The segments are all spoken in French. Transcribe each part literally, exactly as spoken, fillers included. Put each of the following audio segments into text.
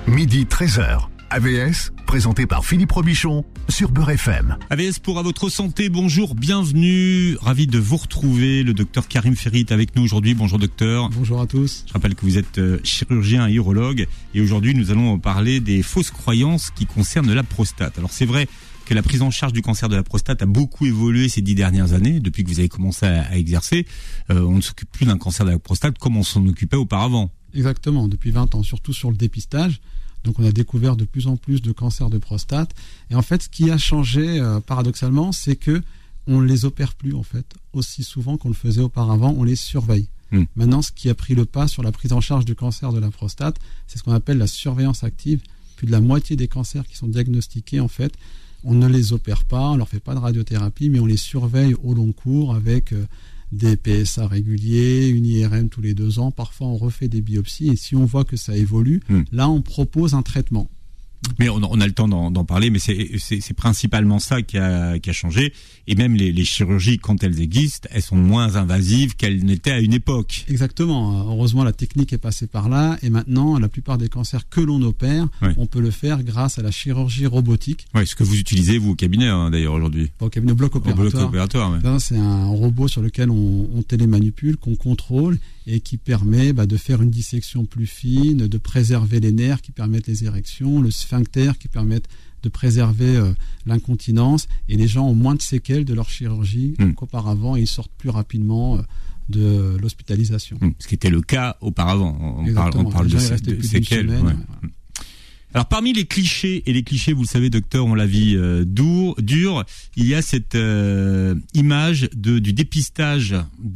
midi treize heures. A V S, présenté par Philippe Robichon sur Beurre F M. A V S pour À Votre Santé, bonjour, bienvenue, ravi de vous retrouver. Le docteur Karim Ferry est avec nous aujourd'hui. Bonjour docteur. Bonjour à tous. Je rappelle que vous êtes chirurgien et urologue et aujourd'hui nous allons parler des fausses croyances qui concernent la prostate. Alors c'est vrai que la prise en charge du cancer de la prostate a beaucoup évolué ces dix dernières années, depuis que vous avez commencé à, à exercer. Euh, on ne s'occupe plus d'un cancer de la prostate comme on s'en occupait auparavant. Exactement, depuis vingt ans, surtout sur le dépistage. Donc on a découvert de plus en plus de cancers de prostate. Et en fait, ce qui a changé, euh, paradoxalement, c'est que on les opère plus, en fait, aussi souvent qu'on le faisait auparavant, on les surveille. Mmh. Maintenant, ce qui a pris le pas sur la prise en charge du cancer de la prostate, c'est ce qu'on appelle la surveillance active. Plus de la moitié des cancers qui sont diagnostiqués, en fait, on ne les opère pas, on leur fait pas de radiothérapie, mais on les surveille au long cours avec euh, des P S A réguliers, une I R M tous les deux ans. Parfois, on refait des biopsies et si on voit que ça évolue, mmh. là, on propose un traitement. Mais on, on a le temps d'en, d'en parler, mais c'est, c'est, c'est principalement ça qui a, qui a changé. Et même les, les chirurgies, quand elles existent, elles sont moins invasives qu'elles n'étaient à une époque. Exactement. Heureusement, la technique est passée par là. Et maintenant, la plupart des cancers que l'on opère, ouais. on peut le faire grâce à la chirurgie robotique. Oui, ce que vous utilisez, vous, au cabinet, hein, d'ailleurs, aujourd'hui. Au cabinet bloc opératoire. Au bloc opératoire, ouais. Là, c'est un robot sur lequel on, on télémanipule, qu'on contrôle et qui permet bah, de faire une dissection plus fine, de préserver les nerfs qui permettent les érections, le sphincter qui permettent de préserver euh, l'incontinence, et les gens ont moins de séquelles de leur chirurgie mmh. qu'auparavant, et ils sortent plus rapidement euh, de l'hospitalisation. Mmh. Ce qui était le cas auparavant. On parle, on parle de, de séquelles. Semaine, ouais. Ouais. Alors parmi les clichés, et les clichés, vous le savez docteur, on la vie euh, dure, dure, il y a cette euh, image de, du dépistage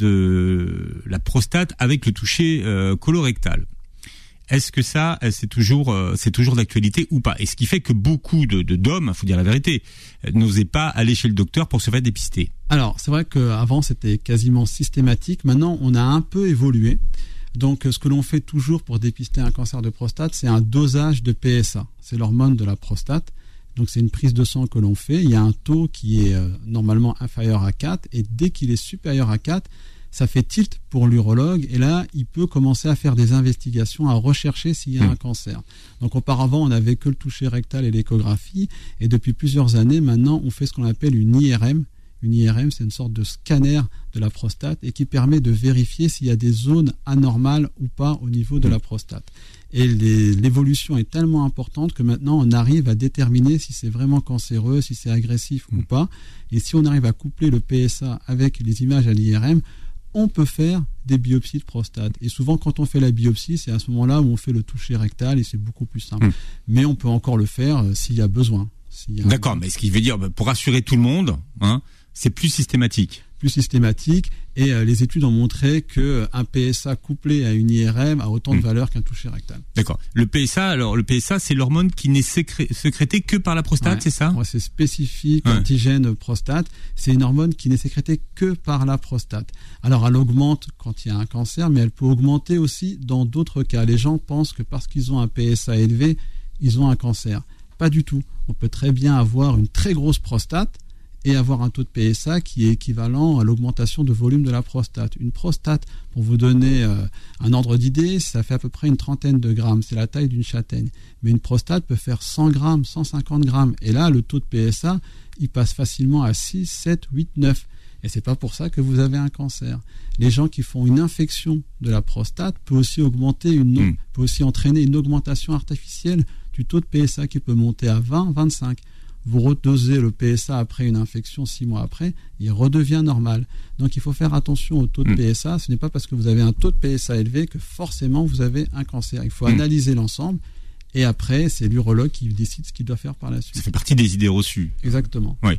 de la prostate avec le toucher euh, colorectal. Est-ce que ça, c'est toujours, euh, c'est toujours d'actualité ou pas? Et ce qui fait que beaucoup de, de d'hommes, il faut dire la vérité, n'osaient pas aller chez le docteur pour se faire dépister. Alors c'est vrai qu'avant c'était quasiment systématique, maintenant on a un peu évolué. Donc, ce que l'on fait toujours pour dépister un cancer de prostate, c'est un dosage de P S A. C'est l'hormone de la prostate. Donc, c'est une prise de sang que l'on fait. Il y a un taux qui est euh, normalement inférieur à quatre. Et dès qu'il est supérieur à quatre, ça fait tilt pour l'urologue. Et là, il peut commencer à faire des investigations, à rechercher s'il y a mmh. un cancer. Donc, auparavant, on n'avait que le toucher rectal et l'échographie. Et depuis plusieurs années, maintenant, on fait ce qu'on appelle une I R M. Une I R M, c'est une sorte de scanner de la prostate et qui permet de vérifier s'il y a des zones anormales ou pas au niveau de la prostate. Et les, l'évolution est tellement importante que maintenant on arrive à déterminer si c'est vraiment cancéreux, si c'est agressif mmh. ou pas. Et si on arrive à coupler le P S A avec les images à l'I R M, on peut faire des biopsies de prostate. Et souvent, quand on fait la biopsie, c'est à ce moment-là où on fait le toucher rectal et c'est beaucoup plus simple. Mmh. Mais on peut encore le faire euh, s'il y a besoin. S'il y a D'accord, un... mais ce qui veut dire, pour rassurer tout le monde, hein, c'est plus systématique. Plus systématique, et euh, les études ont montré qu'un euh, P S A couplé à une I R M a autant de mmh. valeur qu'un toucher rectal. D'accord. Le P S A, alors le P S A, c'est l'hormone qui n'est sécré- sécrétée que par la prostate, ouais. c'est ça? Ouais, c'est spécifique, ouais. antigène prostate. C'est une hormone qui n'est sécrétée que par la prostate. Alors elle augmente quand il y a un cancer, mais elle peut augmenter aussi dans d'autres cas. Les gens pensent que parce qu'ils ont un P S A élevé, ils ont un cancer. Pas du tout. On peut très bien avoir une très grosse prostate et avoir un taux de P S A qui est équivalent à l'augmentation de volume de la prostate. Une prostate, pour vous donner euh, un ordre d'idée, ça fait à peu près une trentaine de grammes. C'est la taille d'une châtaigne. Mais une prostate peut faire cent grammes, cent cinquante grammes. Et là, le taux de P S A, il passe facilement à six, sept, huit, neuf. Et c'est pas pour ça que vous avez un cancer. Les gens qui font une infection de la prostate peut aussi augmenter une, mmh. peut aussi entraîner une augmentation artificielle du taux de P S A qui peut monter à vingt, vingt-cinq. Vous redosez le P S A après une infection six mois après, il redevient normal. Donc il faut faire attention au taux de mmh. P S A. Ce n'est pas parce que vous avez un taux de P S A élevé que forcément vous avez un cancer. Il faut mmh. analyser l'ensemble et après c'est l'urologue qui décide ce qu'il doit faire par la suite. Ça fait partie des idées reçues. Exactement. Oui.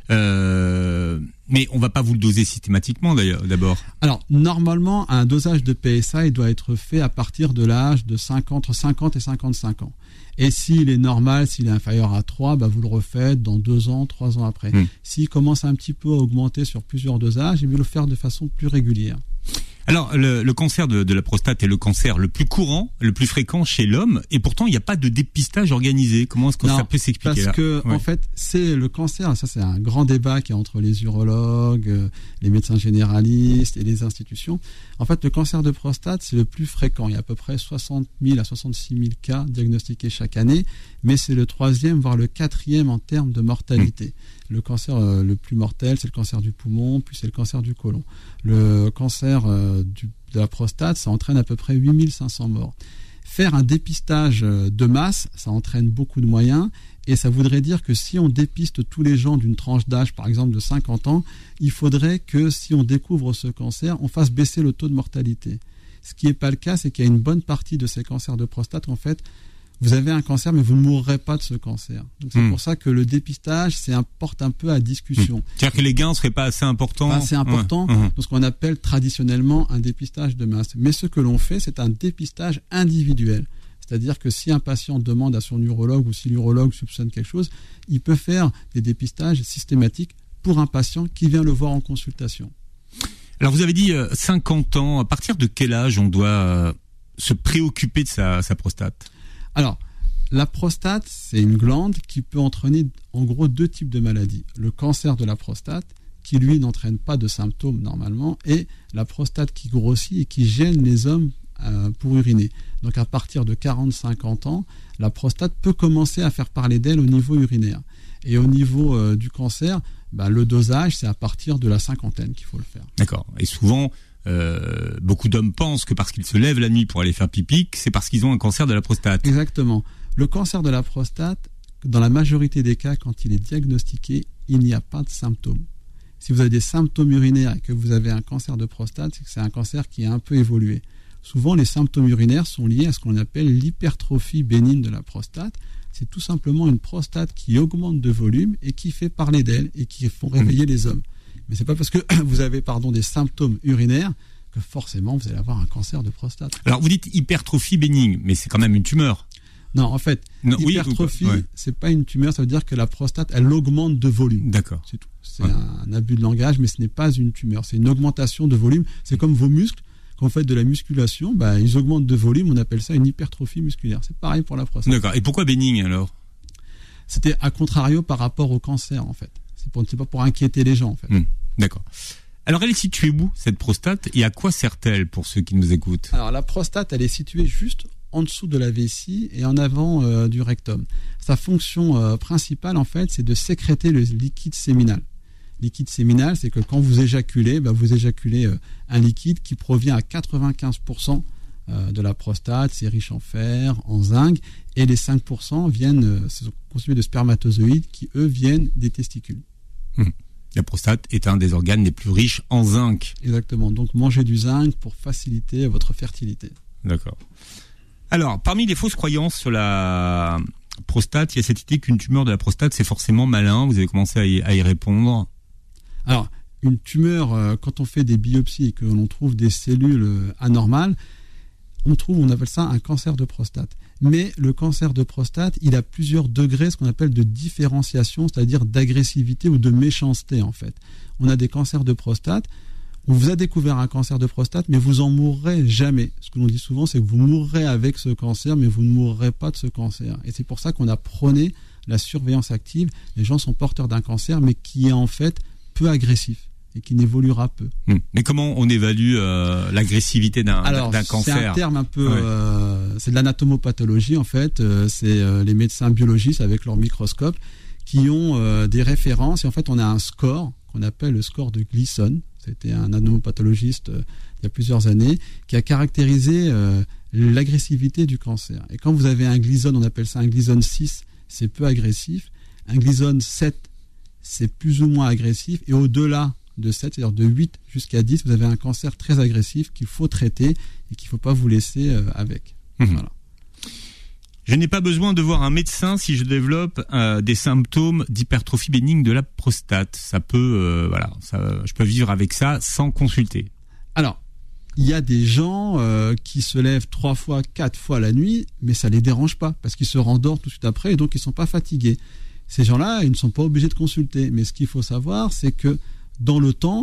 Euh, mais on ne va pas vous le doser systématiquement d'ailleurs, d'abord. Alors normalement un dosage de P S A il doit être fait à partir de l'âge de cinquante, entre cinquante et cinquante-cinq ans. Et s'il est normal, s'il est inférieur à trois, bah vous le refaites dans deux ans, trois ans après. Mmh. S'il commence un petit peu à augmenter sur plusieurs dosages, il va le faire de façon plus régulière. Alors, le, le cancer de, de la prostate est le cancer le plus courant, le plus fréquent chez l'homme, et pourtant, il n'y a pas de dépistage organisé. Comment est-ce que non, ça peut s'expliquer parce là que, ouais. en fait, c'est le cancer, ça c'est un grand débat qui est entre les urologues, les médecins généralistes et les institutions. En fait, le cancer de prostate, c'est le plus fréquent. Il y a à peu près soixante mille à soixante-six mille cas diagnostiqués chaque année, mais c'est le troisième, voire le quatrième en termes de mortalité. Mmh. Le cancer euh, le plus mortel, c'est le cancer du poumon, puis c'est le cancer du côlon. Le cancer euh, du, de la prostate, ça entraîne à peu près huit mille cinq cents morts. Faire un dépistage de masse, ça entraîne beaucoup de moyens, et ça voudrait dire que si on dépiste tous les gens d'une tranche d'âge, par exemple de cinquante ans, il faudrait que si on découvre ce cancer, on fasse baisser le taux de mortalité. Ce qui n'est pas le cas, c'est qu'il y a une bonne partie de ces cancers de prostate, en fait, vous avez un cancer, mais vous ne mourrez pas de ce cancer. Donc c'est mmh. pour ça que le dépistage, c'est un, porte un peu à discussion. Mmh. C'est-à-dire que les gains ne seraient pas assez importants. Pas assez importants, ouais. mmh. dans ce qu'on appelle traditionnellement un dépistage de masse. Mais ce que l'on fait, c'est un dépistage individuel. C'est-à-dire que si un patient demande à son urologue ou si l'urologue soupçonne quelque chose, il peut faire des dépistages systématiques pour un patient qui vient le voir en consultation. Alors vous avez dit euh, cinquante ans. À partir de quel âge on doit euh, se préoccuper de sa, sa prostate ? Alors, la prostate, c'est une glande qui peut entraîner en gros deux types de maladies. Le cancer de la prostate, qui lui n'entraîne pas de symptômes normalement, et la prostate qui grossit et qui gêne les hommes euh, pour uriner. Donc à partir de quarante à cinquante ans, la prostate peut commencer à faire parler d'elle au niveau urinaire. Et au niveau euh, du cancer, bah, le dosage, c'est à partir de la cinquantaine qu'il faut le faire. D'accord. Et souvent... Euh, beaucoup d'hommes pensent que parce qu'ils se lèvent la nuit pour aller faire pipi, c'est parce qu'ils ont un cancer de la prostate. Exactement. Le cancer de la prostate, dans la majorité des cas, quand il est diagnostiqué, il n'y a pas de symptômes. Si vous avez des symptômes urinaires et que vous avez un cancer de prostate, c'est que c'est un cancer qui a un peu évolué. Souvent, les symptômes urinaires sont liés à ce qu'on appelle l'hypertrophie bénigne de la prostate. C'est tout simplement une prostate qui augmente de volume et qui fait parler d'elle et qui font réveiller mmh. les hommes. Mais c'est pas parce que vous avez pardon, des symptômes urinaires que forcément vous allez avoir un cancer de prostate. Alors vous dites hypertrophie bénigne, mais c'est quand même une tumeur. Non, en fait, non, hypertrophie, oui, ouais. c'est pas une tumeur, ça veut dire que la prostate, elle augmente de volume. D'accord. C'est tout. C'est ouais. un, un abus de langage, mais ce n'est pas une tumeur, c'est une augmentation de volume. C'est comme vos muscles, quand vous faites de la musculation, bah, ils augmentent de volume, on appelle ça une hypertrophie musculaire. C'est pareil pour la prostate. D'accord. Et pourquoi bénigne alors ? C'était à contrario par rapport au cancer, en fait. C'est, pour, c'est pas pour inquiéter les gens, en fait. Mmh, d'accord. Alors, elle est située où, cette prostate, et à quoi sert-elle, pour ceux qui nous écoutent ? Alors, la prostate, elle est située juste en dessous de la vessie et en avant euh, du rectum. Sa fonction euh, principale, en fait, c'est de sécréter le liquide séminal. Liquide séminal, c'est que quand vous éjaculez, bah, vous éjaculez euh, un liquide qui provient à quatre-vingt-quinze pour cent euh, de la prostate, c'est riche en fer, en zinc, et les cinq pour cent viennent, euh, sont constitués de spermatozoïdes qui, eux, viennent des testicules. Mmh. La prostate est un des organes les plus riches en zinc. Exactement. Donc, mangez du zinc pour faciliter votre fertilité. D'accord. Alors, parmi les fausses croyances sur la prostate, il y a cette idée qu'une tumeur de la prostate, c'est forcément malin. Vous avez commencé à y, à y répondre. Alors, une tumeur, euh, quand on fait des biopsies et que l'on trouve des cellules euh, anormales, on trouve, on appelle ça un cancer de prostate. Mais le cancer de prostate, il a plusieurs degrés, ce qu'on appelle de différenciation, c'est-à-dire d'agressivité ou de méchanceté, en fait. On a des cancers de prostate. On vous a découvert un cancer de prostate, mais vous en mourrez jamais. Ce que l'on dit souvent, c'est que vous mourrez avec ce cancer, mais vous ne mourrez pas de ce cancer. Et c'est pour ça qu'on a prôné la surveillance active. Les gens sont porteurs d'un cancer, mais qui est en fait peu agressif et qui n'évoluera peu. Mmh. Mais comment on évalue euh, l'agressivité d'un, Alors, d'un cancer ? C'est un terme un peu... Ouais. Euh, c'est de l'anatomopathologie, en fait. Euh, c'est euh, les médecins biologistes avec leur microscope qui ont euh, des références. Et en fait, on a un score qu'on appelle le score de Gleason. C'était un anomopathologiste euh, il y a plusieurs années qui a caractérisé euh, l'agressivité du cancer. Et quand vous avez un Gleason, on appelle ça un Gleason six, c'est peu agressif. Un Gleason sept, c'est plus ou moins agressif. Et au-delà de sept, c'est-à-dire de huit jusqu'à dix, vous avez un cancer très agressif qu'il faut traiter et qu'il ne faut pas vous laisser euh, avec. Mmh. Voilà. Je n'ai pas besoin de voir un médecin si je développe euh, des symptômes d'hypertrophie bénigne de la prostate. Ça peut, euh, voilà, ça, je peux vivre avec ça sans consulter. Alors, il y a des gens euh, qui se lèvent trois fois, quatre fois la nuit, mais ça les dérange pas parce qu'ils se rendorment tout de suite après et donc ils sont pas fatigués. Ces gens-là, ils ne sont pas obligés de consulter. Mais ce qu'il faut savoir, c'est que dans le temps,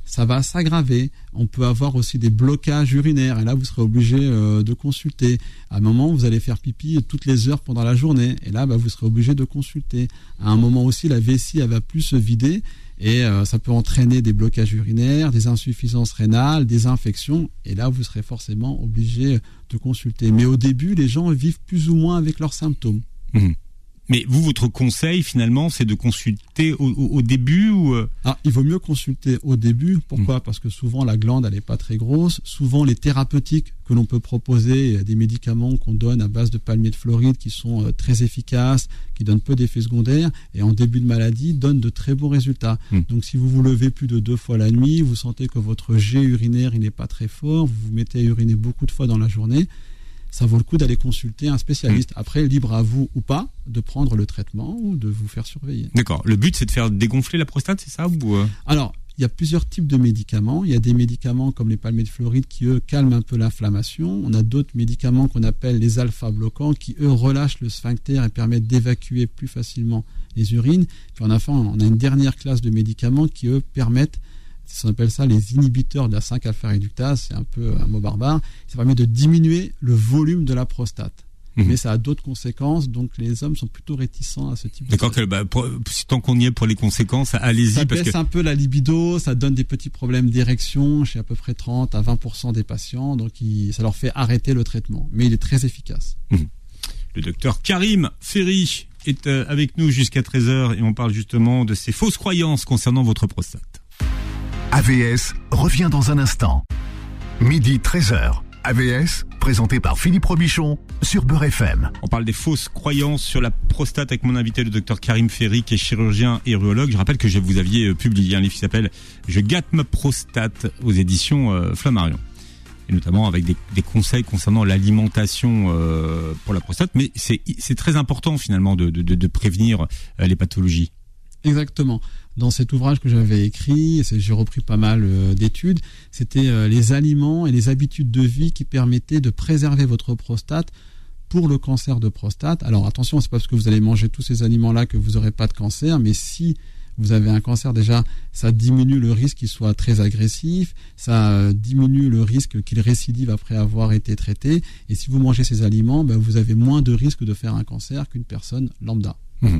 ça va s'aggraver. On peut avoir aussi des blocages urinaires et là vous serez obligé euh, de consulter. À un moment vous allez faire pipi toutes les heures pendant la journée et là bah, vous serez obligé de consulter. À un moment aussi la vessie elle va plus se vider et euh, ça peut entraîner des blocages urinaires, des insuffisances rénales, des infections et là vous serez forcément obligé de consulter. Mais au début les gens vivent plus ou moins avec leurs symptômes. Mmh. Mais vous, votre conseil, finalement, c'est de consulter au, au, au début ou ah, il vaut mieux consulter au début. Pourquoi ? Mmh. Parce que souvent, la glande, elle n'est pas très grosse. Souvent, les thérapeutiques que l'on peut proposer, des médicaments qu'on donne à base de palmier de Floride qui sont euh, très efficaces, qui donnent peu d'effets secondaires et en début de maladie, donnent de très beaux résultats. Mmh. Donc, si vous vous levez plus de deux fois la nuit, vous sentez que votre jet urinaire, il n'est pas très fort, vous vous mettez à uriner beaucoup de fois dans la journée, ça vaut le coup d'aller consulter un spécialiste. Après, libre à vous ou pas de prendre le traitement ou de vous faire surveiller. D'accord. Le but, c'est de faire dégonfler la prostate, c'est ça ou euh... Alors, il y a plusieurs types de médicaments. Il y a des médicaments comme les palmiers de Floride qui, eux, calment un peu l'inflammation. On a d'autres médicaments qu'on appelle les alpha-bloquants qui, eux, relâchent le sphincter et permettent d'évacuer plus facilement les urines. Puis enfin, on a une dernière classe de médicaments qui, eux, permettent, on appelle ça les inhibiteurs de la cinq alpha réductase, c'est un peu un mot barbare, ça permet de diminuer le volume de la prostate. Mmh. Mais ça a d'autres conséquences, donc les hommes sont plutôt réticents à ce type D'accord, de choses. D'accord, bah, tant qu'on y est pour les conséquences, allez-y. Ça parce baisse que... un peu la libido, ça donne des petits problèmes d'érection chez à peu près trente à vingt pour cent des patients, donc il, ça leur fait arrêter le traitement. Mais il est très efficace. Mmh. Le docteur Karim Ferry est avec nous jusqu'à treize heures et on parle justement de ces fausses croyances concernant votre prostate. A V S revient dans un instant. Midi treize heures. A V S, présenté par Philippe Robichon sur Beurre F M. On parle des fausses croyances sur la prostate avec mon invité, le docteur Karim Ferry, qui est chirurgien et urologue. Je rappelle que vous aviez publié un livre qui s'appelle « Je gâte ma prostate » aux éditions euh, Flammarion. Et notamment avec des, des conseils concernant l'alimentation euh, pour la prostate. Mais c'est, c'est très important finalement de, de, de prévenir euh, les pathologies. Exactement. Dans cet ouvrage que j'avais écrit, j'ai repris pas mal euh, d'études, c'était euh, les aliments et les habitudes de vie qui permettaient de préserver votre prostate pour le cancer de prostate. Alors attention, c'est pas parce que vous allez manger tous ces aliments-là que vous n'aurez pas de cancer, mais si vous avez un cancer, déjà, ça diminue le risque qu'il soit très agressif, ça euh, diminue le risque qu'il récidive après avoir été traité, et si vous mangez ces aliments, ben, vous avez moins de risque de faire un cancer qu'une personne lambda. Mmh.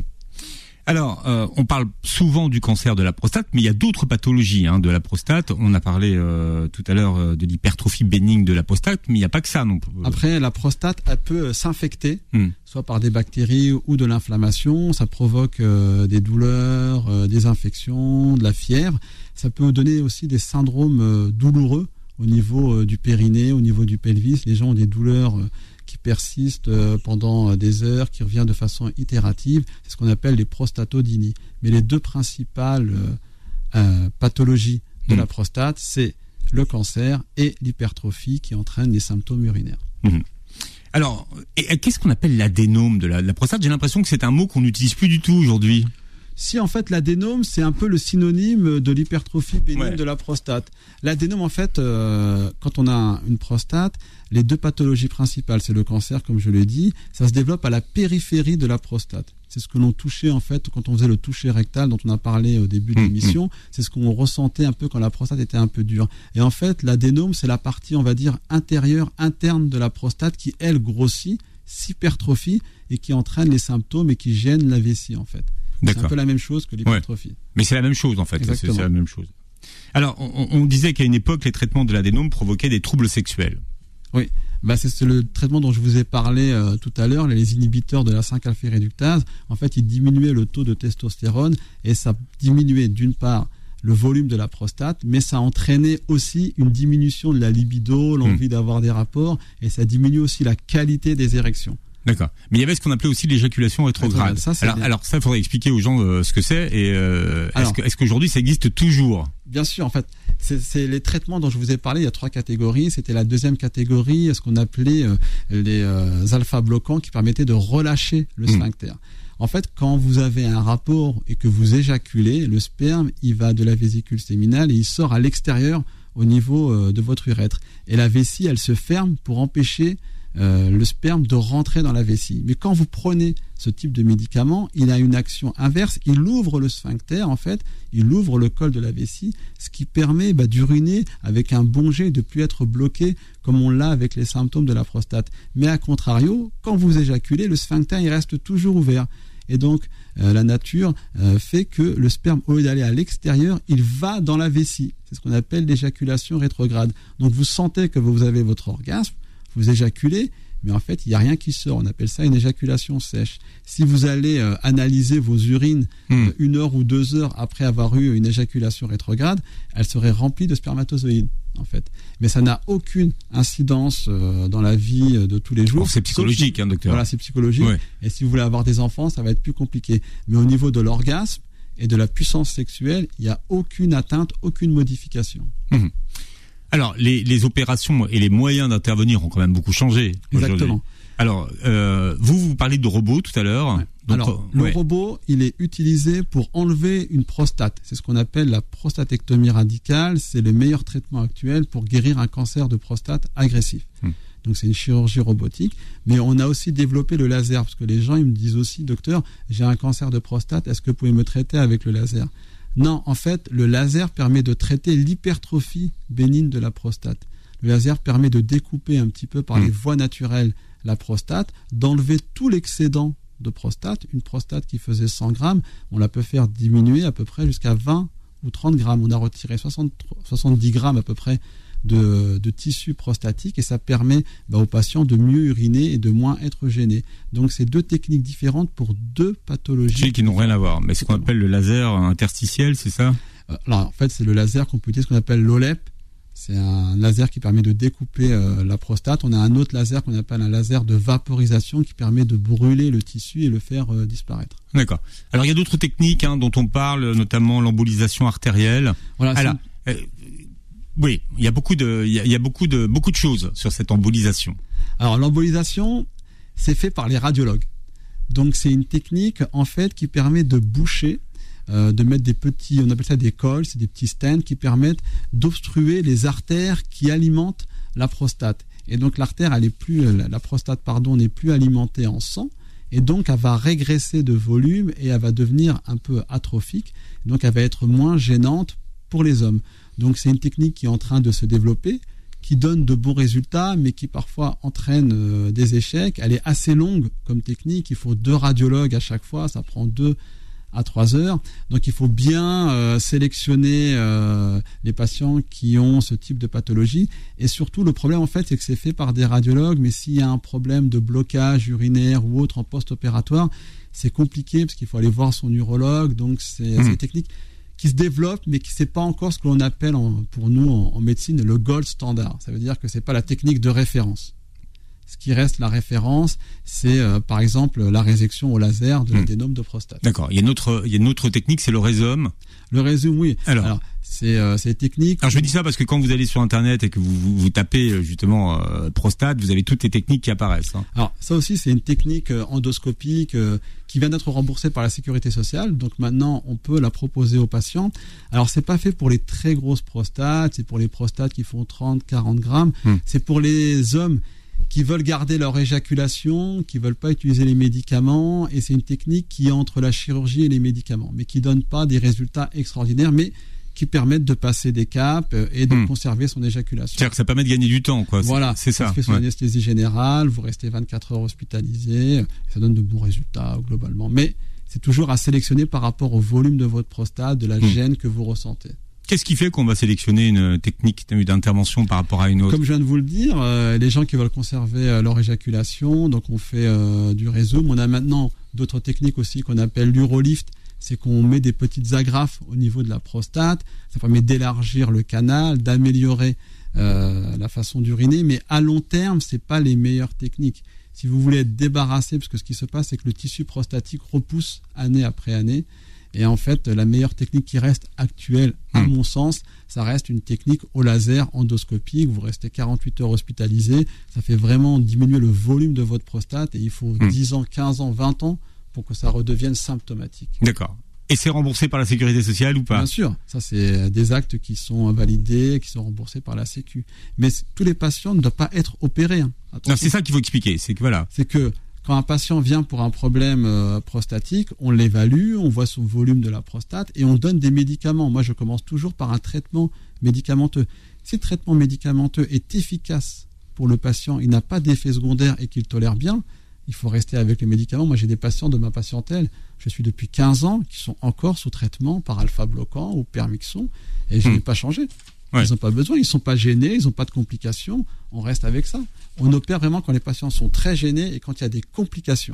Alors, euh, on parle souvent du cancer de la prostate, mais il y a d'autres pathologies hein, de la prostate. On a parlé euh, tout à l'heure euh, de l'hypertrophie bénigne de la prostate, mais il n'y a pas que ça non plus. Après, la prostate, elle peut s'infecter, hmm. soit par des bactéries ou de l'inflammation. Ça provoque euh, des douleurs, euh, des infections, de la fièvre. Ça peut donner aussi des syndromes euh, douloureux au niveau euh, du périnée, au niveau du pelvis. Les gens ont des douleurs euh, qui persiste pendant des heures, qui revient de façon itérative. C'est ce qu'on appelle les prostatodinies. Mais les deux principales euh, pathologies de mmh. la prostate, c'est le cancer et l'hypertrophie qui entraînent les symptômes urinaires. Mmh. Alors, et, et qu'est-ce qu'on appelle l'adénome de la, de la prostate ? J'ai l'impression que c'est un mot qu'on n'utilise plus du tout aujourd'hui. Si en fait l'adénome c'est un peu le synonyme de l'hypertrophie bénigne ouais. de la prostate. L'adénome en fait, euh, quand on a une prostate, les deux pathologies principales, c'est le cancer comme je l'ai dit, ça se développe à la périphérie de la prostate. C'est ce que l'on touchait en fait quand on faisait le toucher rectal dont on a parlé au début de l'émission. Mmh. C'est ce qu'on ressentait un peu quand la prostate était un peu dure. Et en fait l'adénome c'est la partie on va dire intérieure, interne de la prostate qui elle grossit, s'hypertrophie et qui entraîne les symptômes et qui gêne la vessie en fait. D'accord. C'est un peu la même chose que l'hypertrophie. Ouais. Mais c'est la même chose en fait. C'est, c'est la même chose. Alors, on, on disait qu'à une époque, les traitements de l'adénome provoquaient des troubles sexuels. Oui, bah c'est, c'est le traitement dont je vous ai parlé euh, tout à l'heure, les inhibiteurs de la cinq alpha réductase. En fait, ils diminuaient le taux de testostérone et ça diminuait d'une part le volume de la prostate, mais ça entraînait aussi une diminution de la libido, l'envie mmh. d'avoir des rapports, et ça diminue aussi la qualité des érections. D'accord. Mais il y avait ce qu'on appelait aussi l'éjaculation rétrograde. Ça, alors, alors ça, il faudrait expliquer aux gens euh, ce que c'est et euh, alors, est-ce, que, est-ce qu'aujourd'hui ça existe toujours ? Bien sûr, en fait, c'est, c'est les traitements dont je vous ai parlé. Il y a trois catégories. C'était la deuxième catégorie, ce qu'on appelait euh, les euh, alpha-bloquants qui permettaient de relâcher le sphincter. Mmh. En fait, quand vous avez un rapport et que vous éjaculez, le sperme, il va de la vésicule séminale et il sort à l'extérieur au niveau euh, de votre urètre. Et la vessie, elle se ferme pour empêcher euh, le sperme de rentrer dans la vessie. Mais quand vous prenez ce type de médicament, il a une action inverse. Il ouvre le sphincter, en fait, il ouvre le col de la vessie, ce qui permet bah, d'uriner avec un bon jet, de ne plus être bloqué comme on l'a avec les symptômes de la prostate. Mais à contrario, quand vous éjaculez, le sphincter il reste toujours ouvert. Et donc, euh, la nature euh, fait que le sperme, au lieu d'aller à l'extérieur, il va dans la vessie. C'est ce qu'on appelle l'éjaculation rétrograde. Donc, vous sentez que vous avez votre orgasme, vous éjaculez, mais en fait, il n'y a rien qui sort. On appelle ça une éjaculation sèche. Si vous allez euh, analyser vos urines mmh. euh, une heure ou deux heures après avoir eu une éjaculation rétrograde, elle serait remplie de spermatozoïdes, en fait. Mais ça n'a aucune incidence euh, dans la vie de tous les jours. Alors, c'est psychologique, si, hein, docteur. Voilà, c'est psychologique. Ouais. Et si vous voulez avoir des enfants, ça va être plus compliqué. Mais au niveau de l'orgasme et de la puissance sexuelle, il n'y a aucune atteinte, aucune modification. Mmh. Alors, les, les opérations et les moyens d'intervenir ont quand même beaucoup changé. Exactement. Alors, euh, vous, vous parlez de robots tout à l'heure. Ouais. Donc, Alors, euh, le ouais. robot, il est utilisé pour enlever une prostate. C'est ce qu'on appelle la prostatectomie radicale. C'est le meilleur traitement actuel pour guérir un cancer de prostate agressif. Hum. Donc, c'est une chirurgie robotique. Mais on a aussi développé le laser, parce que les gens, ils me disent aussi, docteur, j'ai un cancer de prostate, est-ce que vous pouvez me traiter avec le laser ? Non, en fait, le laser permet de traiter l'hypertrophie bénigne de la prostate. Le laser permet de découper un petit peu par mmh. les voies naturelles la prostate, d'enlever tout l'excédent de prostate. Une prostate qui faisait cent grammes, on la peut faire diminuer à peu près jusqu'à vingt ou trente grammes. On a retiré soixante, soixante-dix grammes à peu près de, de tissu prostatique et ça permet bah, aux patients de mieux uriner et de moins être gênés. Donc c'est deux techniques différentes pour deux pathologies qui n'ont rien à voir. Mais ce qu'on appelle le laser interstitiel, c'est ça ? Alors en fait c'est le laser qu'on peut utiliser, ce qu'on appelle l'O L E P. C'est un laser qui permet de découper euh, la prostate. On a un autre laser qu'on appelle un laser de vaporisation qui permet de brûler le tissu et le faire euh, disparaître. D'accord. Alors il y a d'autres techniques hein, dont on parle, notamment l'embolisation artérielle. Voilà. Alors, euh, oui, il y a beaucoup de, il y a, il y a beaucoup de, beaucoup de choses sur cette embolisation. Alors l'embolisation, c'est fait par les radiologues. Donc c'est une technique en fait qui permet de boucher. Euh, de mettre des petits, on appelle ça des cols, c'est des petits stents qui permettent d'obstruer les artères qui alimentent la prostate. Et donc l'artère, elle est plus, la prostate pardon, n'est plus alimentée en sang, et donc elle va régresser de volume et elle va devenir un peu atrophique. Donc elle va être moins gênante pour les hommes. Donc c'est une technique qui est en train de se développer, qui donne de bons résultats, mais qui parfois entraîne euh, des échecs. Elle est assez longue comme technique. Il faut deux radiologues à chaque fois. Ça prend deux à trois heures. Donc il faut bien euh, sélectionner euh, les patients qui ont ce type de pathologie. Et surtout, le problème en fait, c'est que c'est fait par des radiologues, mais s'il y a un problème de blocage urinaire ou autre en post-opératoire, c'est compliqué parce qu'il faut aller voir son urologue. Donc c'est, mmh. c'est une technique qui se développe, mais qui c'est pas encore ce que l'on appelle en, pour nous en, en médecine le gold standard. Ça veut dire que c'est pas la technique de référence. Ce qui reste la référence, c'est euh, par exemple la résection au laser de l'adénome de prostate. D'accord. Il y a une autre, il y a une autre technique, c'est le rhizome. Le rhizome, oui. Alors, Alors c'est euh, c'est technique. Alors je dis ça parce que quand vous allez sur internet et que vous vous, vous tapez justement euh, prostate, vous avez toutes les techniques qui apparaissent. Hein. Alors ça aussi, c'est une technique euh, endoscopique euh, qui vient d'être remboursée par la sécurité sociale. Donc maintenant, on peut la proposer aux patients. Alors c'est pas fait pour les très grosses prostates, c'est pour les prostates qui font trente, quarante grammes. Hum. C'est pour les hommes qui veulent garder leur éjaculation, qui veulent pas utiliser les médicaments, et c'est une technique qui est entre la chirurgie et les médicaments, mais qui donne pas des résultats extraordinaires, mais qui permettent de passer des caps et de mmh. conserver son éjaculation. C'est-à-dire que ça permet de gagner du temps, quoi. Voilà, c'est ça. Ça se fait sous ouais. anesthésie générale, vous restez vingt-quatre heures hospitalisé, ça donne de bons résultats globalement, mais c'est toujours à sélectionner par rapport au volume de votre prostate, de la mmh. gêne que vous ressentez. Qu'est-ce qui fait qu'on va sélectionner une technique d'intervention par rapport à une autre ? Comme je viens de vous le dire, euh, les gens qui veulent conserver euh, leur éjaculation, donc on fait euh, du rhizome. On a maintenant d'autres techniques aussi qu'on appelle l'urolift. C'est qu'on met des petites agrafes au niveau de la prostate. Ça permet d'élargir le canal, d'améliorer euh, la façon d'uriner. Mais à long terme, c'est pas les meilleures techniques. Si vous voulez être débarrassé, parce que ce qui se passe, c'est que le tissu prostatique repousse année après année. Et en fait, la meilleure technique qui reste actuelle, à mmh. mon sens, ça reste une technique au laser endoscopique. Vous restez quarante-huit heures hospitalisé. Ça fait vraiment diminuer le volume de votre prostate et il faut mmh. dix ans, quinze ans, vingt ans pour que ça redevienne symptomatique. D'accord. Et c'est remboursé par la sécurité sociale ou pas? Bien sûr, ça c'est des actes qui sont validés, qui sont remboursés par la Sécu. Mais tous les patients ne doivent pas être opérés. Hein. Non, c'est ça qu'il faut expliquer. C'est que voilà. C'est que quand un patient vient pour un problème euh, prostatique, on l'évalue, on voit son volume de la prostate et on donne des médicaments. Moi, je commence toujours par un traitement médicamenteux. Si le traitement médicamenteux est efficace pour le patient, il n'a pas d'effet secondaire et qu'il tolère bien, il faut rester avec les médicaments. Moi, j'ai des patients de ma patientèle, je suis depuis quinze ans, qui sont encore sous traitement par alpha-bloquant ou permixon, et je mmh. n'ai pas changé. Ouais. Ils n'ont pas besoin, ils ne sont pas gênés, ils n'ont pas de complications, on reste avec ça. On opère vraiment quand les patients sont très gênés et quand il y a des complications.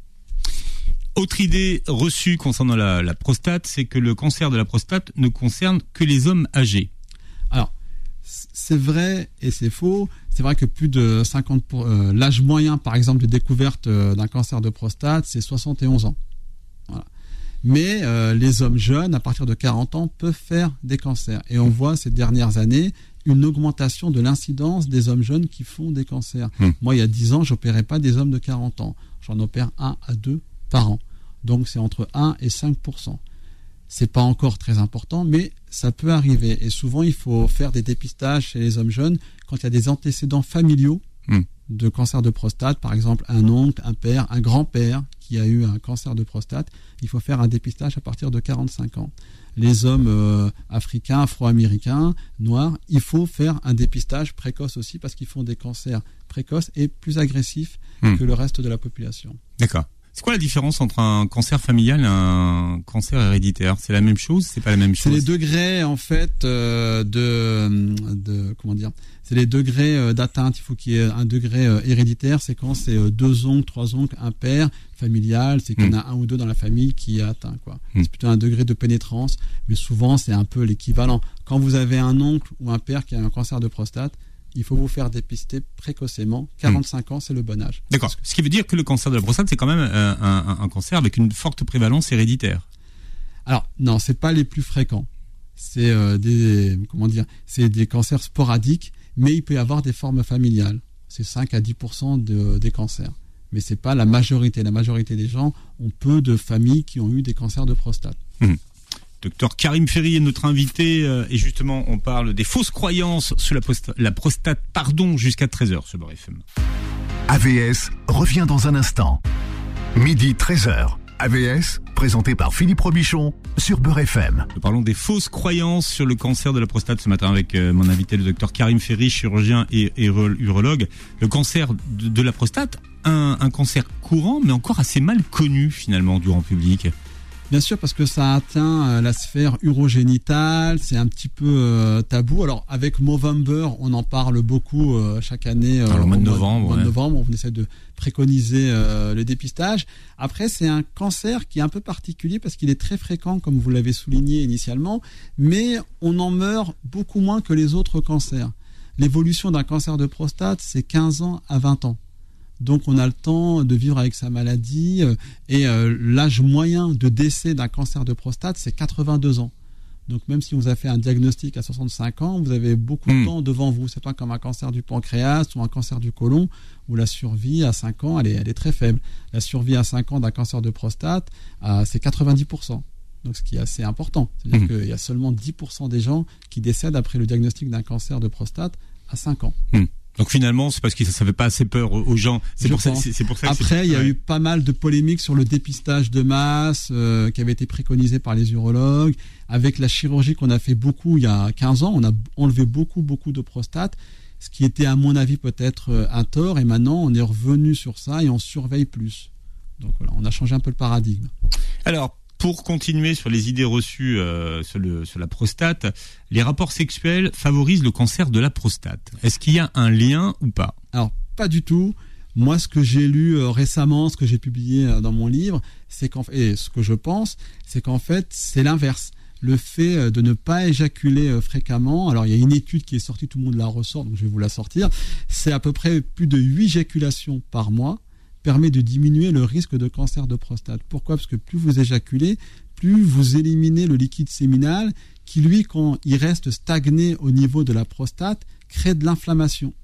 Autre idée reçue concernant la, la prostate, c'est que le cancer de la prostate ne concerne que les hommes âgés. Alors, c'est vrai et c'est faux. C'est vrai que plus de cinquante pour cent, euh, l'âge moyen, par exemple, de découverte euh, d'un cancer de prostate, c'est soixante et onze ans. Voilà. Mais euh, les hommes jeunes, à partir de quarante ans, peuvent faire des cancers. Et on voit ces dernières années une augmentation de l'incidence des hommes jeunes qui font des cancers. Mmh. Moi, il y a dix ans, je n'opérais pas des hommes de quarante ans. J'en opère un à deux par an. Donc, c'est entre un et cinq pour cent. C'est pas encore très important, mais ça peut arriver. Et souvent, il faut faire des dépistages chez les hommes jeunes quand il y a des antécédents familiaux mmh. de cancer de prostate. Par exemple, un oncle, un père, un grand-père qui a eu un cancer de prostate. Il faut faire un dépistage à partir de quarante-cinq ans. Les hommes euh, africains, afro-américains, noirs, il faut faire un dépistage précoce aussi parce qu'ils font des cancers précoces et plus agressifs mmh. que le reste de la population. D'accord. C'est quoi la différence entre un cancer familial et un cancer héréditaire? C'est la même chose? C'est pas la même chose? C'est les degrés en fait euh, de, de comment dire? C'est les degrés euh, d'atteinte. Il faut qu'il y ait un degré euh, héréditaire. C'est quand c'est euh, deux oncles, trois oncles, un père. Familial, c'est qu'il y en a mmh. un ou deux dans la famille qui est atteint, quoi. Mmh. C'est plutôt un degré de pénétrance, mais souvent c'est un peu l'équivalent. Quand vous avez un oncle ou un père qui a un cancer de prostate, il faut vous faire dépister précocement. quarante-cinq mmh. ans, c'est le bon âge. D'accord. Ce qui veut dire que le cancer de la prostate, c'est quand même euh, un, un cancer avec une forte prévalence héréditaire. Alors, non, c'est pas les plus fréquents. C'est euh, des, comment dire, c'est des cancers sporadiques, mais il peut y avoir des formes familiales. C'est cinq à dix pour cent de, des cancers. Mais c'est pas la majorité. La majorité des gens ont peu de familles qui ont eu des cancers de prostate. Mmh. Docteur Karim Ferry est notre invité euh, et justement on parle des fausses croyances sur la, posta- la prostate pardon jusqu'à treize heures sur Beurre F M. A V S revient dans un instant. Midi treize heures. A V S, présenté par Philippe Robichon sur Beurre F M. Nous parlons des fausses croyances sur le cancer de la prostate ce matin avec euh, mon invité le docteur Karim Ferry, chirurgien et, et urologue. Le cancer de, de la prostate, un, un cancer courant mais encore assez mal connu finalement du grand public. Bien sûr, parce que ça atteint euh, la sphère urogénitale, c'est un petit peu euh, tabou. Alors, avec Movember, on en parle beaucoup euh, chaque année. Euh, Alors, au mois de novembre, mois ouais. de novembre, on essaie de préconiser euh, le dépistage. Après, c'est un cancer qui est un peu particulier parce qu'il est très fréquent, comme vous l'avez souligné initialement, mais on en meurt beaucoup moins que les autres cancers. L'évolution d'un cancer de prostate, c'est quinze ans à vingt ans. Donc, on a le temps de vivre avec sa maladie et euh, l'âge moyen de décès d'un cancer de prostate, c'est quatre-vingt-deux ans. Donc, même si on vous a fait un diagnostic à soixante-cinq ans, vous avez beaucoup mmh. de temps devant vous. C'est pas comme un cancer du pancréas ou un cancer du côlon où la survie à cinq ans, elle est, elle est très faible. La survie à cinq ans d'un cancer de prostate, euh, c'est quatre-vingt-dix pour cent. Donc, ce qui est assez important. C'est-à-dire mmh. qu'il y a seulement dix pour cent des gens qui décèdent après le diagnostic d'un cancer de prostate à cinq ans. Mmh. Donc finalement, c'est parce que ça ne fait pas assez peur aux gens. C'est pour ça, c'est, c'est pour ça. Après, c'est... il y a ouais. eu pas mal de polémiques sur le dépistage de masse euh, qui avait été préconisé par les urologues. Avec la chirurgie qu'on a fait beaucoup il y a quinze ans, on a enlevé beaucoup, beaucoup de prostate, ce qui était à mon avis peut-être euh, un tort. Et maintenant, on est revenu sur ça et on surveille plus. Donc voilà, on a changé un peu le paradigme. Alors, pour continuer sur les idées reçues euh, sur, le, sur la prostate, les rapports sexuels favorisent le cancer de la prostate. Est-ce qu'il y a un lien ou pas? Alors, pas du tout. Moi, ce que j'ai lu euh, récemment, ce que j'ai publié euh, dans mon livre, c'est qu'en et ce que je pense, c'est qu'en fait, c'est l'inverse. Le fait euh, de ne pas éjaculer euh, fréquemment. Alors, il y a une étude qui est sortie, tout le monde la ressort, donc je vais vous la sortir. C'est à peu près plus de huit éjaculations par mois. Permet de diminuer le risque de cancer de prostate. Pourquoi? Parce que plus vous éjaculez, plus vous éliminez le liquide séminal qui, lui, quand il reste stagné au niveau de la prostate, crée de l'inflammation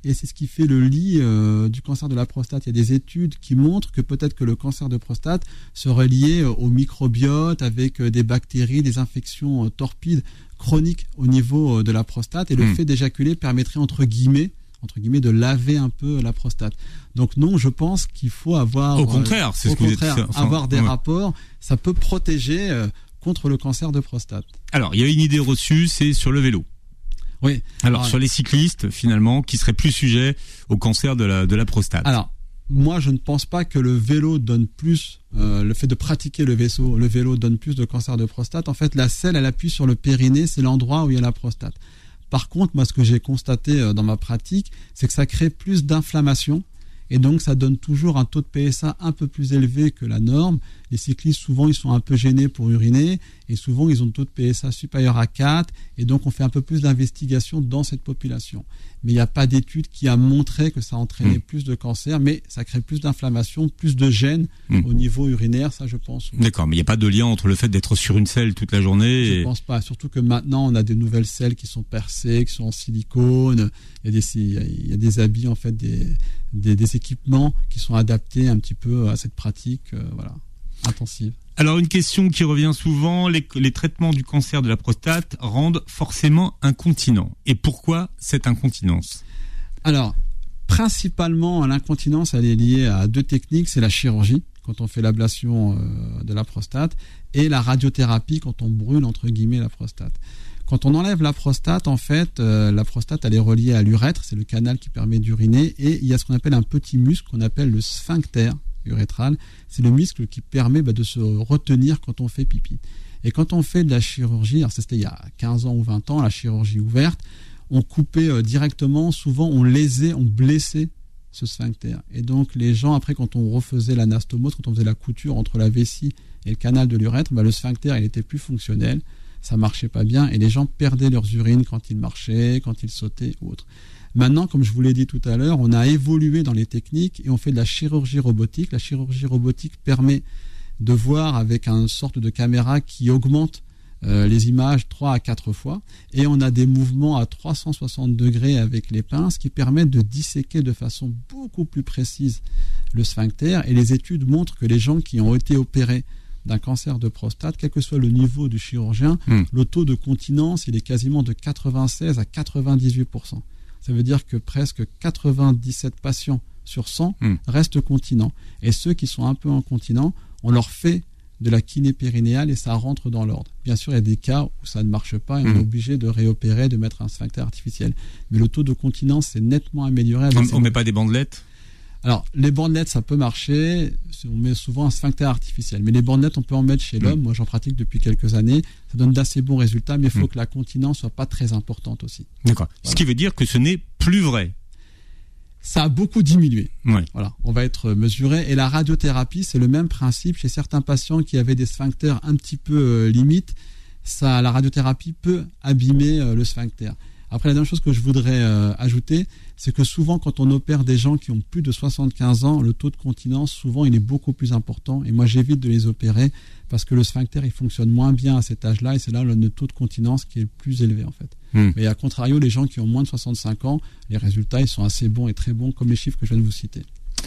et c'est ce qui fait le lit euh, du cancer de la prostate. Il y a des études qui montrent que peut-être que le cancer de prostate serait lié au microbiote avec des bactéries, des infections torpides chroniques au niveau de la prostate, et le mmh. fait d'éjaculer permettrait entre guillemets entre guillemets de laver un peu la prostate. Donc non, je pense qu'il faut avoir au contraire, euh, c'est au ce que contraire, vous êtes... enfin, avoir des ouais. rapports, ça peut protéger euh, contre le cancer de prostate. Alors, il y a une idée reçue, c'est sur le vélo. Oui. Alors, Alors sur les cyclistes, finalement, qui seraient plus sujets au cancer de la, de la prostate. Alors, moi, je ne pense pas que le vélo donne plus, euh, le fait de pratiquer le, vaisseau, le vélo donne plus de cancer de prostate. En fait, la selle, elle appuie sur le périnée, c'est l'endroit où il y a la prostate. Par contre, moi, ce que j'ai constaté dans ma pratique, c'est que ça crée plus d'inflammation, et donc ça donne toujours un taux de P S A un peu plus élevé que la norme. Les cyclistes, souvent, ils sont un peu gênés pour uriner, et souvent, ils ont un taux de P S A supérieur à quatre, et donc on fait un peu plus d'investigation dans cette population. Mais il n'y a pas d'étude qui a montré que ça entraînait mmh. plus de cancer, mais ça crée plus d'inflammation, plus de gêne mmh. au niveau urinaire, ça je pense. Oui. D'accord, mais il n'y a pas de lien entre le fait d'être sur une selle toute la journée Je et... ne pense pas, surtout que maintenant on a des nouvelles selles qui sont percées, qui sont en silicone, il y a des, il y a des habits, en fait, des, des, des équipements qui sont adaptés un petit peu à cette pratique euh, voilà, intensive. Alors, une question qui revient souvent, les, les traitements du cancer de la prostate rendent forcément incontinent. Et pourquoi cette incontinence ? Alors, principalement, l'incontinence, elle est liée à deux techniques, c'est la chirurgie, quand on fait l'ablation euh, de la prostate, et la radiothérapie, quand on brûle, entre guillemets, la prostate. Quand on enlève la prostate, en fait, euh, la prostate, elle est reliée à l'urètre, c'est le canal qui permet d'uriner, et il y a ce qu'on appelle un petit muscle qu'on appelle le sphincter urétral, c'est le muscle qui permet bah, de se retenir quand on fait pipi. Et quand on fait de la chirurgie, alors ça c'était il y a quinze ans ou vingt ans, la chirurgie ouverte, on coupait euh, directement, souvent on lésait, on blessait ce sphincter. Et donc les gens, après, quand on refaisait l'anastomose, quand on faisait la couture entre la vessie et le canal de l'urètre, bah, le sphincter il était plus fonctionnel, ça marchait pas bien, et les gens perdaient leurs urines quand ils marchaient, quand ils sautaient ou autre. Maintenant, comme je vous l'ai dit tout à l'heure, on a évolué dans les techniques et on fait de la chirurgie robotique. La chirurgie robotique permet de voir avec une sorte de caméra qui augmente euh, les images trois à quatre fois, et on a des mouvements à trois cent soixante degrés avec les pinces qui permettent de disséquer de façon beaucoup plus précise le sphincter, et les études montrent que les gens qui ont été opérés d'un cancer de prostate, quel que soit le niveau du chirurgien, mmh. le taux de continence il est quasiment de quatre-vingt-seize à quatre-vingt-dix-huit pour cent. Ça veut dire que presque quatre-vingt-dix-sept patients sur cent mmh. restent continents. Et ceux qui sont un peu incontinents, on leur fait de la kiné périnéale et ça rentre dans l'ordre. Bien sûr, il y a des cas où ça ne marche pas et mmh. on est obligé de réopérer, de mettre un sphincter artificiel. Mais le taux de continence s'est nettement amélioré. Avec on ne met pas des bandelettes ? Alors, les bandelettes, ça peut marcher. On met souvent un sphincter artificiel. Mais les bandelettes, on peut en mettre chez l'homme. Mmh. Moi, j'en pratique depuis quelques années. Ça donne d'assez bons résultats, mais il faut mmh. que la continence soit pas très importante aussi. D'accord. Voilà. Ce qui veut dire que ce n'est plus vrai. Ça a beaucoup diminué. Ouais. Voilà, on va être mesuré. Et la radiothérapie, c'est le même principe. Chez certains patients qui avaient des sphincters un petit peu euh, limites, ça, la radiothérapie peut abîmer euh, le sphincter. Après, la dernière chose que je voudrais euh, ajouter, c'est que souvent, quand on opère des gens qui ont plus de soixante-quinze ans, le taux de continence, souvent, il est beaucoup plus important. Et moi, j'évite de les opérer parce que le sphincter, il fonctionne moins bien à cet âge-là. Et c'est là le taux de continence qui est le plus élevé, en fait. Mmh. Mais à contrario, les gens qui ont moins de soixante-cinq ans, les résultats, ils sont assez bons et très bons, comme les chiffres que je viens de vous citer.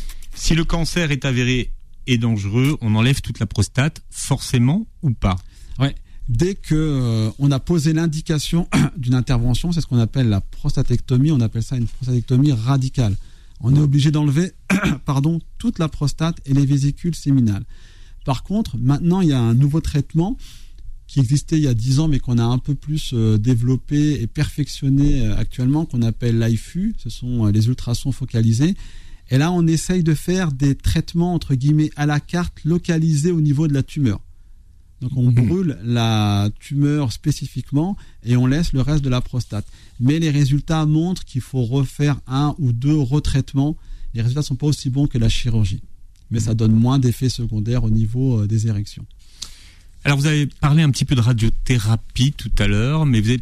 Si le cancer est avéré et dangereux, on enlève toute la prostate, forcément ou pas ? Ouais. Dès que euh, on a posé l'indication d'une intervention, c'est ce qu'on appelle la prostatectomie, on appelle ça une prostatectomie radicale. On est obligé d'enlever pardon, toute la prostate et les vésicules séminales. Par contre, maintenant, il y a un nouveau traitement qui existait il y a dix ans, mais qu'on a un peu plus euh, développé et perfectionné euh, actuellement, qu'on appelle l'I F U, ce sont euh, les ultrasons focalisés. Et là, on essaye de faire des traitements, entre guillemets, à la carte, localisés au niveau de la tumeur. Donc on brûle la tumeur spécifiquement et on laisse le reste de la prostate. Mais les résultats montrent qu'il faut refaire un ou deux retraitements. Les résultats ne sont pas aussi bons que la chirurgie. Mais ça donne moins d'effets secondaires au niveau des érections. Alors vous avez parlé un petit peu de radiothérapie tout à l'heure, mais vous avez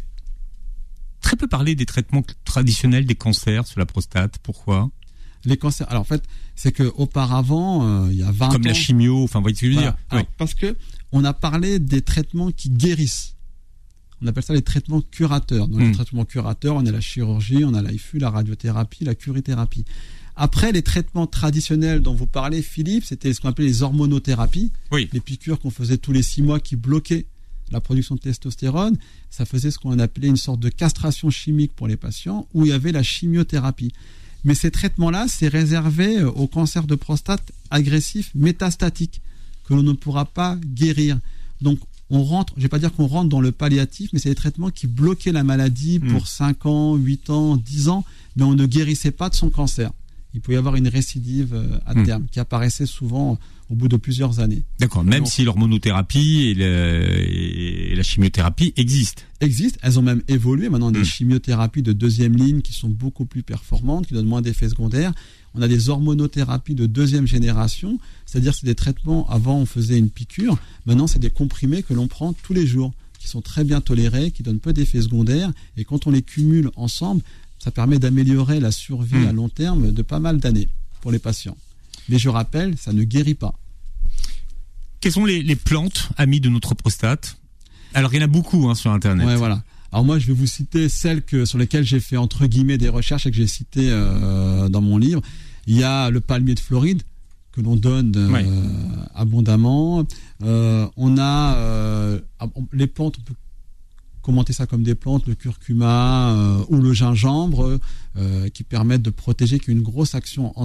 très peu parlé des traitements traditionnels des cancers sur la prostate. Pourquoi ? Les cancers, alors en fait, c'est qu'auparavant, euh, il y a vingt ans... Comme la chimio, enfin, vous voyez ce que je veux voilà. dire ? Alors, oui. Parce que on a parlé des traitements qui guérissent. On appelle ça les traitements curateurs. Dans mmh. les traitements curateurs, on a la chirurgie, on a l'I F U, la radiothérapie, la curithérapie. Après, les traitements traditionnels dont vous parlez, Philippe, c'était ce qu'on appelait les hormonothérapies. Oui. Les piqûres qu'on faisait tous les six mois qui bloquaient la production de testostérone. Ça faisait ce qu'on appelait une sorte de castration chimique pour les patients, où il y avait la chimiothérapie. Mais ces traitements-là, c'est réservé au cancer de prostate agressif métastatique, que l'on ne pourra pas guérir. Donc, on rentre, je ne vais pas dire qu'on rentre dans le palliatif, mais c'est des traitements qui bloquaient la maladie pour mmh. cinq ans, huit ans, dix ans, mais on ne guérissait pas de son cancer. Il peut y avoir une récidive à terme mmh. qui apparaissait souvent au bout de plusieurs années. D'accord, même Donc, si l'hormonothérapie et, le, et la chimiothérapie existent. Existent, elles ont même évolué. Maintenant, on a mmh. des chimiothérapies de deuxième ligne qui sont beaucoup plus performantes, qui donnent moins d'effets secondaires. On a des hormonothérapies de deuxième génération, c'est-à-dire c'est des traitements, avant on faisait une piqûre, maintenant c'est des comprimés que l'on prend tous les jours, qui sont très bien tolérés, qui donnent peu d'effets secondaires, et quand on les cumule ensemble, ça permet d'améliorer la survie mmh. à long terme de pas mal d'années pour les patients. Mais je rappelle, ça ne guérit pas. Quelles sont les, les plantes amies de notre prostate ? Alors il y en a beaucoup hein, sur Internet. Ouais, voilà. Alors moi, je vais vous citer celles que, sur lesquelles j'ai fait entre guillemets des recherches et que j'ai citées euh, dans mon livre. Il y a le palmier de Floride que l'on donne euh, ouais. abondamment. Euh, on a euh, les plantes, on peut commenter ça comme des plantes, le curcuma euh, ou le gingembre, euh, qui permettent de protéger, qui ont une grosse action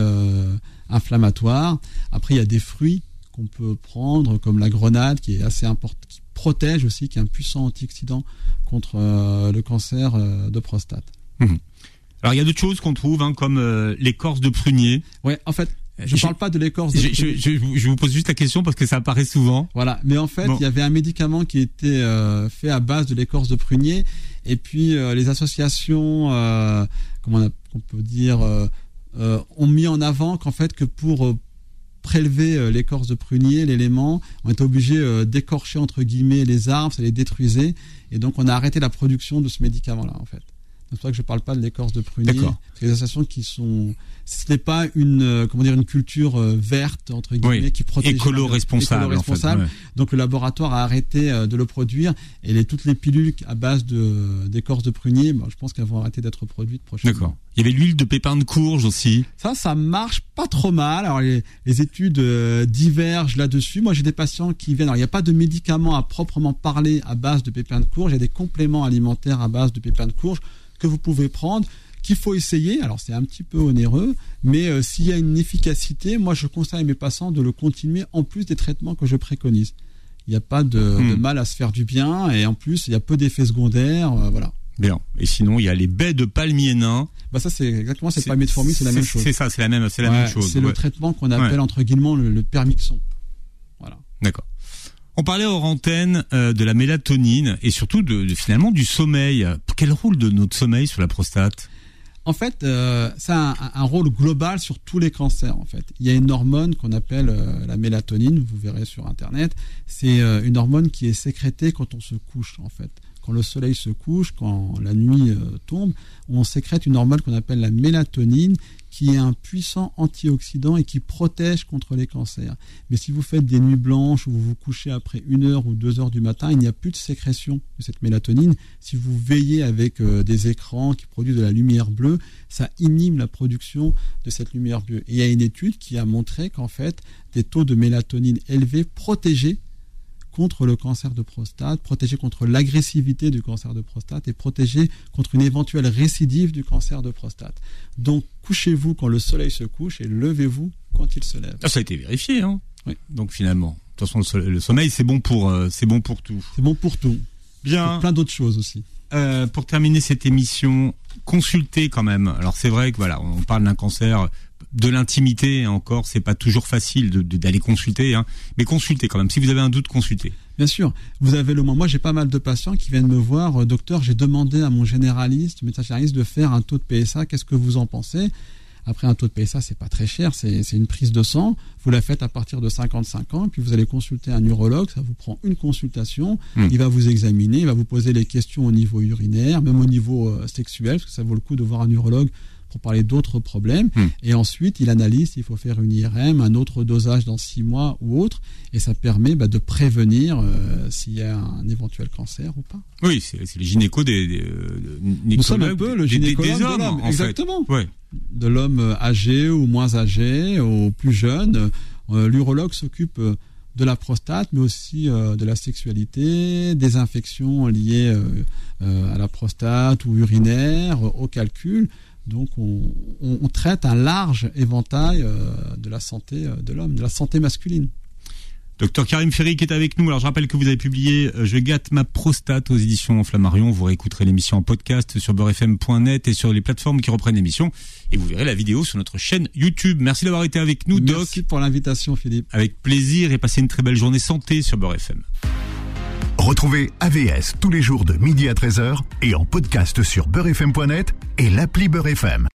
anti-inflammatoire. Euh, Après, il y a des fruits qu'on peut prendre, comme la grenade, qui est assez important, qui protège aussi, qui est un puissant antioxydant contre euh, le cancer euh, de prostate. Mmh. Alors, il y a d'autres choses qu'on trouve, hein, comme euh, l'écorce de prunier. Ouais, en fait, je ne parle pas de l'écorce de je, prunier. Je, je, je vous pose juste la question parce que ça apparaît souvent. Voilà, mais en fait, bon. il y avait un médicament qui était euh, fait à base de l'écorce de prunier, et puis euh, les associations, euh, comment on, a, on peut dire, euh, euh, ont mis en avant qu'en fait, que pour euh, prélever euh, l'écorce de prunier, l'élément, on était obligé euh, d'écorcher entre guillemets les arbres, ça les détruisait, et donc on a arrêté la production de ce médicament-là, en fait. C'est pour ça que je ne parle pas de l'écorce de prunier. D'accord. C'est des associations qui sont. Ce n'est pas une, euh, comment dire, une culture euh, verte, entre guillemets, oui. qui protège. Écolo-responsable. Écolo-responsable. En fait, ouais. Donc le laboratoire a arrêté euh, de le produire. Et les, toutes les pilules à base de, d'écorce de prunier, bah, je pense qu'elles vont arrêter d'être produites prochainement. D'accord. Il y avait l'huile de pépin de courge aussi. Ça, ça marche pas trop mal. Alors les, les études euh, divergent là-dessus. Moi, j'ai des patients qui viennent. Alors il n'y a pas de médicaments à proprement parler à base de pépin de courge. Il y a des compléments alimentaires à base de pépin de courge que vous pouvez prendre, qu'il faut essayer. Alors c'est un petit peu onéreux, mais euh, s'il y a une efficacité, moi je conseille à mes patients de le continuer en plus des traitements que je préconise. Il n'y a pas de, mmh. de mal à se faire du bien, et en plus il y a peu d'effets secondaires, euh, voilà. Bien. Et sinon il y a les baies de palmier nain. Bah ça c'est exactement, c'est, c'est palmier de fourmi, c'est la même chose. C'est ça, c'est la même, c'est la ouais, même chose. C'est ouais. le traitement qu'on appelle ouais. entre guillemets le, le permixon. Voilà. D'accord. On parlait hors antenne euh, de la mélatonine et surtout de, de finalement du sommeil. Quel rôle de notre sommeil sur la prostate ? En fait, euh, ça a un, un rôle global sur tous les cancers. En fait, il y a une hormone qu'on appelle euh, la mélatonine. Vous verrez sur Internet. C'est euh, une hormone qui est sécrétée quand on se couche. En fait, quand le soleil se couche, quand la nuit euh, tombe, on sécrète une hormone qu'on appelle la mélatonine, qui est un puissant antioxydant et qui protège contre les cancers. Mais si vous faites des nuits blanches ou vous vous couchez après une heure ou deux heures du matin, il n'y a plus de sécrétion de cette mélatonine. Si vous veillez avec euh, des écrans qui produisent de la lumière bleue, ça inhibe la production de cette lumière bleue. Et il y a une étude qui a montré qu'en fait, des taux de mélatonine élevés protégeaient contre le cancer de prostate, protéger contre l'agressivité du cancer de prostate et protéger contre une éventuelle récidive du cancer de prostate. Donc, couchez-vous quand le soleil se couche et levez-vous quand il se lève. Ah, ça a été vérifié, hein. Oui. Donc finalement, de toute façon, le, soleil, le sommeil, c'est bon pour, euh, c'est bon pour tout. C'est bon pour tout. Bien. Pour plein d'autres choses aussi. Euh, pour terminer cette émission, consultez quand même. Alors c'est vrai que voilà, on parle d'un cancer de l'intimité, encore, c'est pas toujours facile de, de, d'aller consulter, hein, mais consultez quand même. Si vous avez un doute, consultez. Bien sûr, vous avez le moment. Moi, j'ai pas mal de patients qui viennent me voir. Docteur, j'ai demandé à mon généraliste, médecin généraliste, de faire un taux de P S A. Qu'est-ce que vous en pensez ? Après, un taux de P S A, c'est pas très cher. C'est, c'est une prise de sang. Vous la faites à partir de cinquante-cinq ans, puis vous allez consulter un urologue. Ça vous prend une consultation. Mmh. Il va vous examiner, il va vous poser les questions au niveau urinaire, même au niveau euh, sexuel, parce que ça vaut le coup de voir un urologue pour parler d'autres problèmes. Mmh. Et ensuite, il analyse s'il faut faire une I R M, un autre dosage dans six mois ou autre. Et ça permet bah, de prévenir euh, s'il y a un éventuel cancer ou pas. Oui, c'est, c'est les gynécos des, des Nous sommes un peu le gynécologue des, des hommes, de l'homme. Exactement. Ouais. De l'homme âgé ou moins âgé, au plus jeune. Euh, l'urologue s'occupe de la prostate, mais aussi euh, de la sexualité, des infections liées euh, euh, à la prostate ou urinaires, au calcul. Donc, on, on, on traite un large éventail euh, de la santé de l'homme, de la santé masculine. Docteur Karim Ferry qui est avec nous. Alors je rappelle que vous avez publié euh, Je gâte ma prostate aux éditions Flammarion. Vous réécouterez l'émission en podcast sur beurre f m point net et sur les plateformes qui reprennent l'émission. Et vous verrez la vidéo sur notre chaîne YouTube. Merci d'avoir été avec nous, Doc. Merci pour l'invitation, Philippe. Avec plaisir et passez une très belle journée santé sur Beurre F M. Retrouvez A V S tous les jours de midi à treize heures et en podcast sur beurre f m point net et l'appli Beurre F M.